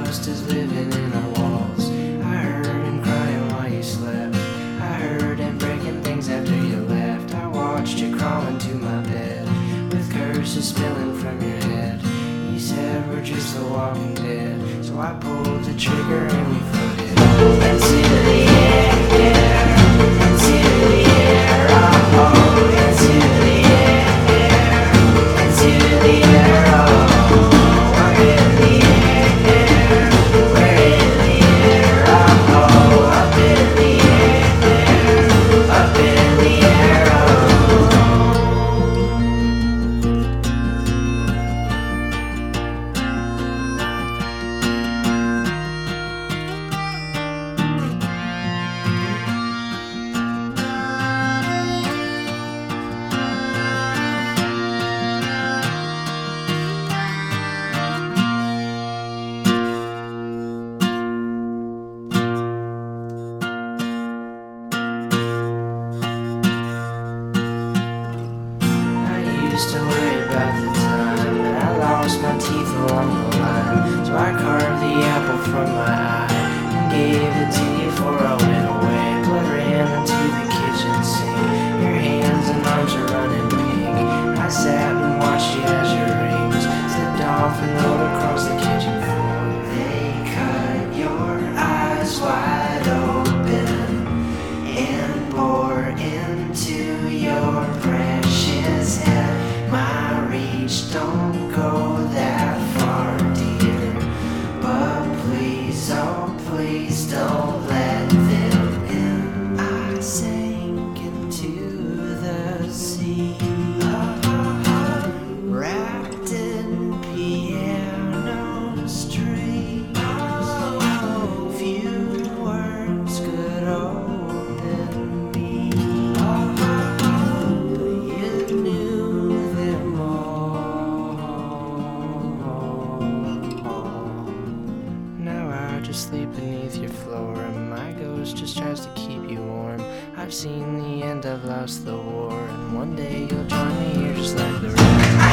ghost is living in our walls. I heard him crying while you slept. I heard him breaking things after you left. I watched you crawl into my bed with curses spilling from your head. You said we're just the walking dead, so I pulled the trigger and we floated into the air, into the air, oh, into the air, into the air, oh, we're in the air, we're in the air, oh, up in the air, up in the air, oh. Used to worry about the time, but I lost my teeth along the line. So I carved the apple from my eye and gave it to you before I went away. Blood ran into the kitchen sink. Your hands and arms are running pink. I sat and watched you as your rings slipped off and rolled across the kitchen floor. They cut your eyes wide open and bore into your precious head. My reach don't go that far, dear, but please, oh please don't let them in. I sank into the sea, wrapped in piano strings. Few words could open me, but you knew them all. Now I just sleep beneath your floor, and my ghost just tries to keep you warm. I've seen the end, I've lost the war, and one day you'll join me here just like the rest.